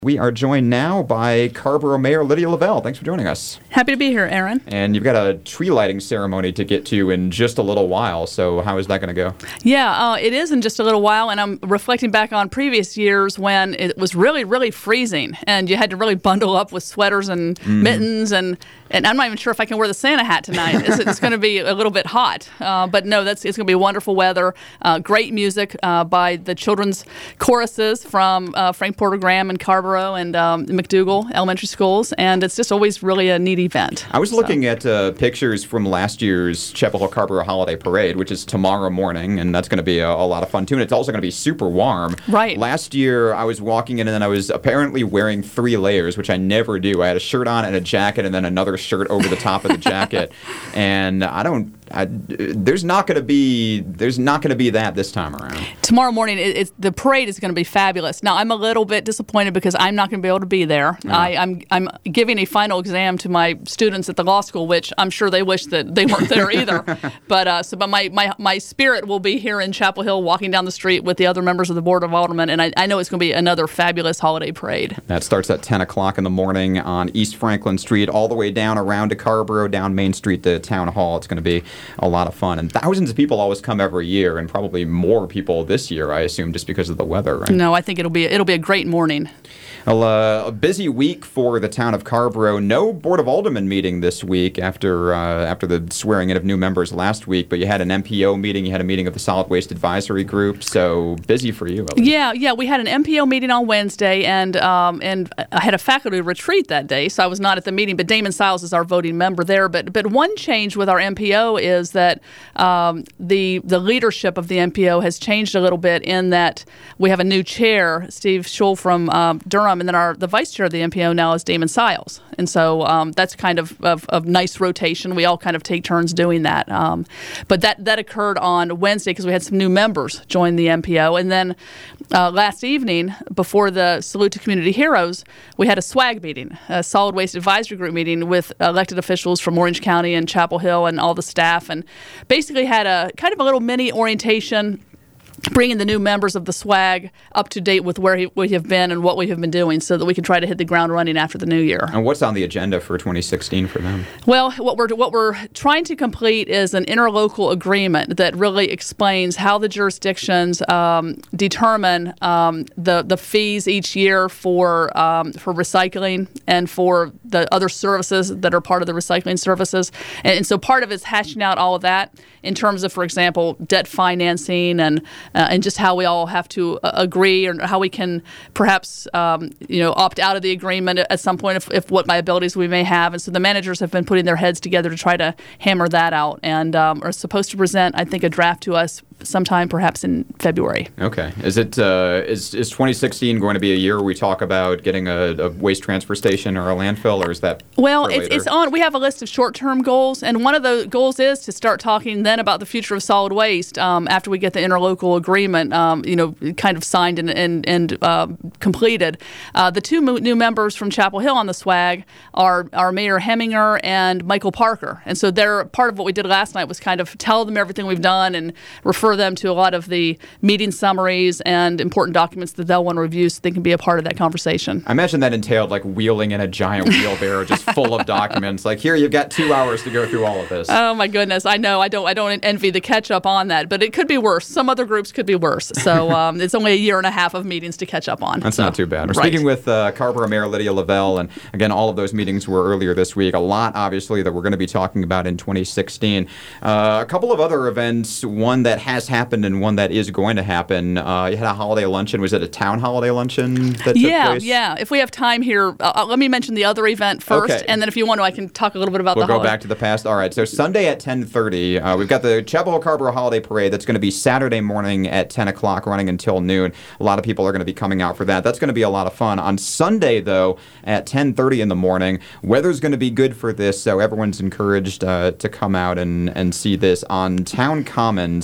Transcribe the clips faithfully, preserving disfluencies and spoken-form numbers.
We are joined now by Carrboro Mayor Lydia Lavelle. Thanks for joining us. Happy to be here, Aaron. And you've got a tree lighting ceremony to get to in just a little while, so how is that going to go? Yeah, uh, it is in just a little while, and I'm reflecting back on previous years when it was really, really freezing, and you had to really bundle up with sweaters and mm. mittens, and, and I'm not even sure if I can wear the Santa hat tonight. It's, it's going to be a little bit hot, uh, but no, that's it's going to be wonderful weather, uh, great music uh, by the children's choruses from uh, Frank Porter Graham and Carrboro and um, McDougall Elementary Schools, and it's just always really a neat event. I was so. looking at uh, pictures from last year's Chapel Hill Carrboro Holiday Parade, which is tomorrow morning, and that's going to be a, a lot of fun too, and it's also going to be super warm. Right. Last year, I was walking in, and then I was apparently wearing three layers, which I never do. I had a shirt on and a jacket, and then another shirt over the top of the jacket, and I don't... I, there's not going to be there's not going to be that this time around. Tomorrow morning, it, it's, the parade is going to be fabulous. Now, I'm a little bit disappointed because I'm not going to be able to be there. Yeah. I, I'm I'm giving a final exam to my students at the law school, which I'm sure they wish that they weren't there either. But uh, so, but my, my my spirit will be here in Chapel Hill, walking down the street with the other members of the Board of Aldermen, and I, I know it's going to be another fabulous holiday parade. That starts at ten o'clock in the morning on East Franklin Street, all the way down around to Carrboro, down Main Street to Town Hall. It's going to be a lot of fun. And thousands of people always come every year, and probably more people this year, I assume, just because of the weather, right? No, I think it'll be it'll be a great morning. Well, uh, a busy week for the town of Carrboro. No Board of Aldermen meeting this week after uh, after the swearing in of new members last week, but you had an M P O meeting, you had a meeting of the Solid Waste Advisory Group, so busy for you, at least. Yeah, yeah, we had an M P O meeting on Wednesday, and um, and I had a faculty retreat that day, so I was not at the meeting, but Damon Siles is our voting member there. But but one change with our M P O is that um, the the leadership of the M P O has changed a little bit in that we have a new chair, Steve Schull from um, Durham, and then our the vice chair of the M P O now is Damon Siles, and so um, that's kind of, of of nice rotation. We all kind of take turns doing that. Um, but that that occurred on Wednesday because we had some new members join the M P O, and then uh, last evening before the Salute to Community Heroes, we had a SWAG meeting, a Solid Waste Advisory Group meeting with elected officials from Orange County and Chapel Hill and all the staff, and basically had a kind of a little mini orientation, bringing the new members of the SWAG up to date with where we have been and what we have been doing so that we can try to hit the ground running after the new year. And what's on the agenda for twenty sixteen for them? Well, what we're what we're trying to complete is an interlocal agreement that really explains how the jurisdictions um, determine um, the the fees each year for um, for recycling and for the other services that are part of the recycling services. And, and so part of it's hashing out all of that in terms of, for example, debt financing and Uh, and just how we all have to uh, agree, or how we can perhaps um, you know opt out of the agreement at some point if, if what liabilities we may have. And so the managers have been putting their heads together to try to hammer that out, and um, are supposed to present, I think, a draft to us sometime perhaps in February. Okay. Is it uh, is is twenty sixteen going to be a year where we talk about getting a, a waste transfer station or a landfill, or is that well? It's, it's on. We have a list of short-term goals, and one of the goals is to start talking then about the future of solid waste um, after we get the interlocal agreement, um, you know, kind of signed and and, and uh, completed. Uh, the two mo- new members from Chapel Hill on the SWAG are are Mayor Heminger and Michael Parker, and so they're part of what we did last night was kind of tell them everything we've done and refer them to a lot of the meeting summaries and important documents that they'll want to review so they can be a part of that conversation. I imagine that entailed like wheeling in a giant wheelbarrow just full of documents. Like, here, you've got two hours to go through all of this. Oh my goodness, I know. I don't. I don't envy the catch up on that, but it could be worse. Some other groups could be worse. So um, it's only a year and a half of meetings to catch up on. That's so, not too bad. We're right. speaking with uh, Carrboro Mayor Lydia Lavelle, and again, all of those meetings were earlier this week. A lot, obviously, that we're going to be talking about in twenty sixteen. Uh, a couple of other events, one that has happened and one that is going to happen. Uh, you had a holiday luncheon. Was it a town holiday luncheon that took yeah, place? Yeah, yeah. If we have time here, uh, let me mention the other event first, okay. and then if you want to, I can talk a little bit about we'll the holiday. We'll go back to the past. All right, so Sunday at ten thirty, uh, we've got the Chapel Hill Carrboro Holiday Parade. That's going to be Saturday morning at ten o'clock, running until noon. A lot of people are going to be coming out for that. That's going to be a lot of fun. On Sunday, though, at ten thirty in the morning, weather's going to be good for this, so everyone's encouraged uh, to come out and, and see this on Town Commons.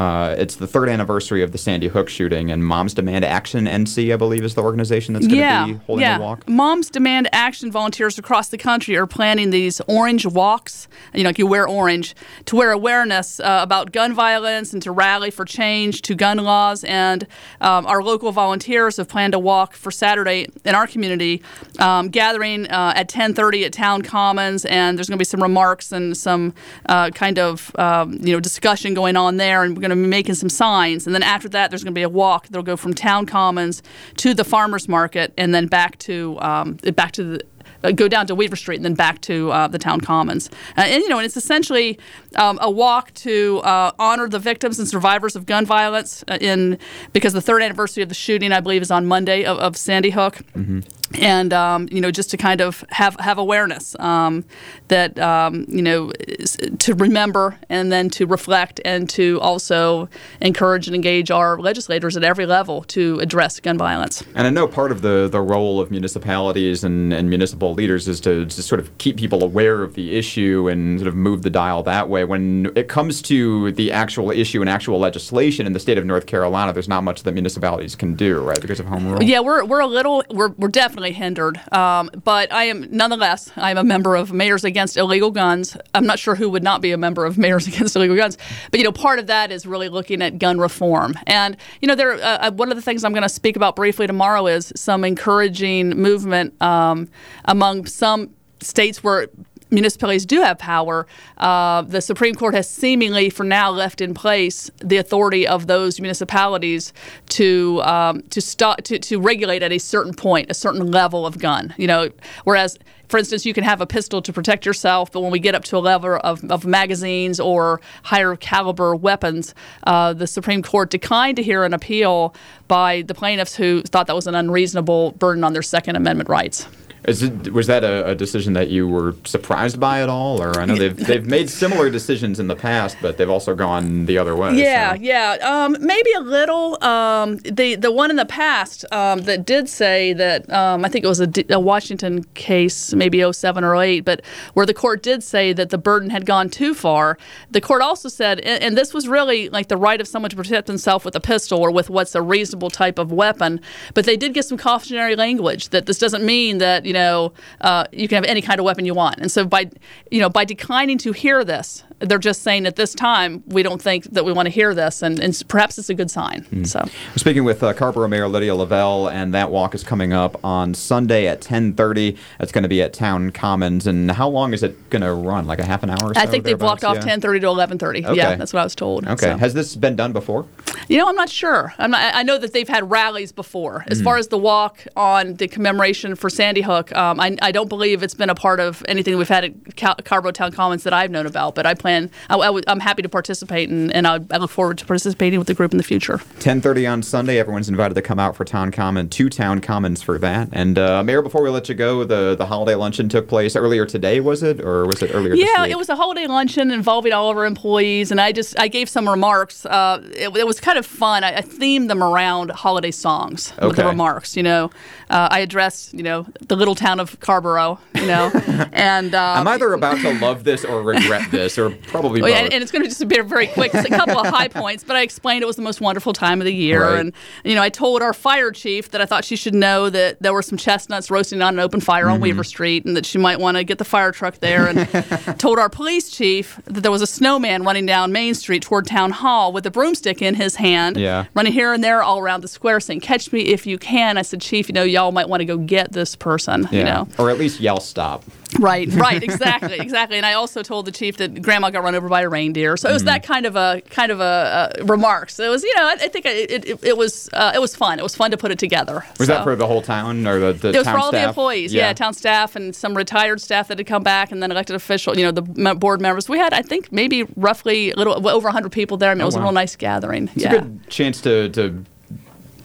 Uh, it's the third anniversary of the Sandy Hook shooting, and Moms Demand Action N C, I believe, is the organization that's going to yeah, be holding yeah. the walk. Moms Demand Action volunteers across the country are planning these orange walks. You know, like you wear orange to wear awareness uh, about gun violence and to rally for change to gun laws. And um, our local volunteers have planned a walk for Saturday in our community, um, gathering uh, at ten thirty at Town Commons, and there's going to be some remarks and some uh, kind of um, you know discussion going on there, and we're going to be making some signs. And then after that, there's going to be a walk that'll go from Town Commons to the farmers market, and then back to um, back to the. Uh, go down to Weaver Street and then back to uh, the Town Commons. Uh, and, you know, and it's essentially um, a walk to uh, honor the victims and survivors of gun violence uh, in because the third anniversary of the shooting, I believe, is on Monday of, of Sandy Hook. Mm-hmm. And, um, you know, just to kind of have, have awareness um, that, um, you know, to remember and then to reflect and to also encourage and engage our legislators at every level to address gun violence. And I know part of the, the role of municipalities and, and municipal leaders is to, to sort of keep people aware of the issue and sort of move the dial that way. When it comes to the actual issue and actual legislation in the state of North Carolina, there's not much that municipalities can do, right, because of home rule? Yeah, we're we're a little, we're, we're definitely hindered. Um, but I am, nonetheless, I am a member of Mayors Against Illegal Guns. I'm not sure who would not be a member of Mayors Against Illegal Guns. But, you know, part of that is really looking at gun reform. And, you know, there uh, one of the things I'm going to speak about briefly tomorrow is some encouraging movement um, among some states where municipalities do have power. Uh, the Supreme Court has seemingly, for now, left in place the authority of those municipalities to um, to stop to, to regulate at a certain point, a certain level of gun. You know, whereas, for instance, you can have a pistol to protect yourself, but when we get up to a level of, of magazines or higher caliber weapons, uh, the Supreme Court declined to hear an appeal by the plaintiffs who thought that was an unreasonable burden on their Second Amendment rights. Is it, was that a, a decision that you were surprised by at all? Or I know they've they've made similar decisions in the past, but they've also gone the other way. Yeah, so. yeah, um, maybe a little. Um, the the one in the past um, that did say that um, I think it was a, a Washington case, maybe oh seven or oh eight, but where the court did say that the burden had gone too far. The court also said, and, and this was really like the right of someone to protect themselves with a pistol or with what's a reasonable type of weapon, but they did get some cautionary language that this doesn't mean that you know, uh, you can have any kind of weapon you want. And so by, you know, by declining to hear this, they're just saying at this time, we don't think that we want to hear this, and, and perhaps it's a good sign. Mm. So, we're speaking with uh, Carrboro Mayor Lydia Lavelle, and that walk is coming up on Sunday at ten thirty. It's going to be at Town Commons. And how long is it going to run? Like a half an hour or so? I think they blocked off yeah? ten thirty to eleven thirty. Okay. Yeah, that's what I was told. Okay. So. Has this been done before? You know, I'm not sure. I'm not, I know that they've had rallies before. As mm. far as the walk on the commemoration for Sandy Hook, um, I, I don't believe it's been a part of anything we've had at Cal- Carrboro Town Commons that I've known about. But I plan. I, I w- I'm happy to participate, and, and I, I look forward to participating with the group in the future. ten thirty on Sunday. Everyone's invited to come out for Town Common, to Town Commons for that. And uh, Mayor, before we let you go, the, the holiday luncheon took place earlier today, was it, or was it earlier? Yeah, this week? It was a holiday luncheon involving all of our employees, and I just I gave some remarks. Uh, it, it was kind of fun. I, I themed them around holiday songs okay. with the remarks. You know, uh, I addressed you know the little town of Carrboro. You know, and um, I'm either about to love this or regret this, or probably both. And, and it's going to just be very quick. It's a couple of high points, but I explained it was the most wonderful time of the year, right. and you know I told our fire chief that I thought she should know that there were some chestnuts roasting on an open fire mm-hmm. on Weaver Street, and that she might want to get the fire truck there. And told our police chief that there was a snowman running down Main Street toward Town Hall with a broomstick in his hand, yeah. running here and there all around the square, saying, "Catch me if you can." I said, "Chief, you know, y'all might want to go get this person." Yeah. You know, or at least yell stop. Right, right, exactly, exactly. And I also told the chief that Grandma got run over by a reindeer. So it was mm-hmm. that kind of a kind of a uh, remark. So it was, you know, I, I think it it, it was uh, it was fun. It was fun to put it together. Was so. that for the whole town or the, the it was town for all staff? the employees, yeah. yeah, town staff and some retired staff that had come back, and then elected officials, you know, the board members. We had, I think, maybe roughly a little over one hundred people there. I mean, oh, it was wow. a real nice gathering. It's yeah. a good chance to to.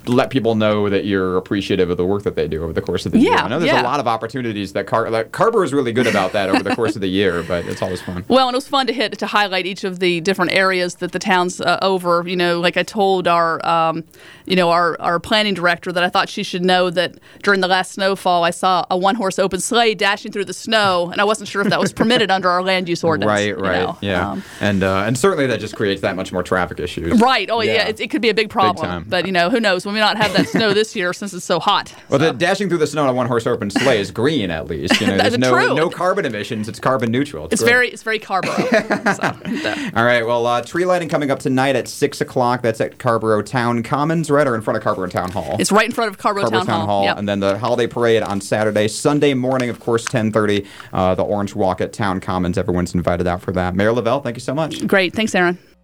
let people know that you're appreciative of the work that they do over the course of the Yeah, year. I know there's yeah. a lot of opportunities that Car- that Carver is really good about that over the course of the year, but it's always fun. Well, and it was fun to hit to highlight each of the different areas that the town's uh, over. You know, like I told our, um, you know, our, our planning director that I thought she should know that during the last snowfall, I saw a one-horse open sleigh dashing through the snow, and I wasn't sure if that was permitted under our land use ordinance. Right, right, you know? yeah, Um, and uh, and certainly that just creates that much more traffic issues. Right. Oh, yeah. Yeah. It, it could be a big problem. time. But, you know, who knows? We may not have that snow this year since it's so hot. Well, so. the dashing through the snow on a one-horse open sleigh is green, at least. You know, there's That's no true. no carbon emissions. It's carbon neutral. It's, It's great. very, it's very Carborough. so, All right. Well, uh, tree lighting coming up tonight at six o'clock. That's at Carborough Town Commons, right, or in front of Carborough Town Hall. it's right in front of Carborough, Carborough Town, Hall. Yep. And then the holiday parade on Saturday. Sunday morning, of course, ten thirty, uh, the Orange Walk at Town Commons. Everyone's invited out for that. Mayor Lavelle, thank you so much. Great. Thanks, Aaron.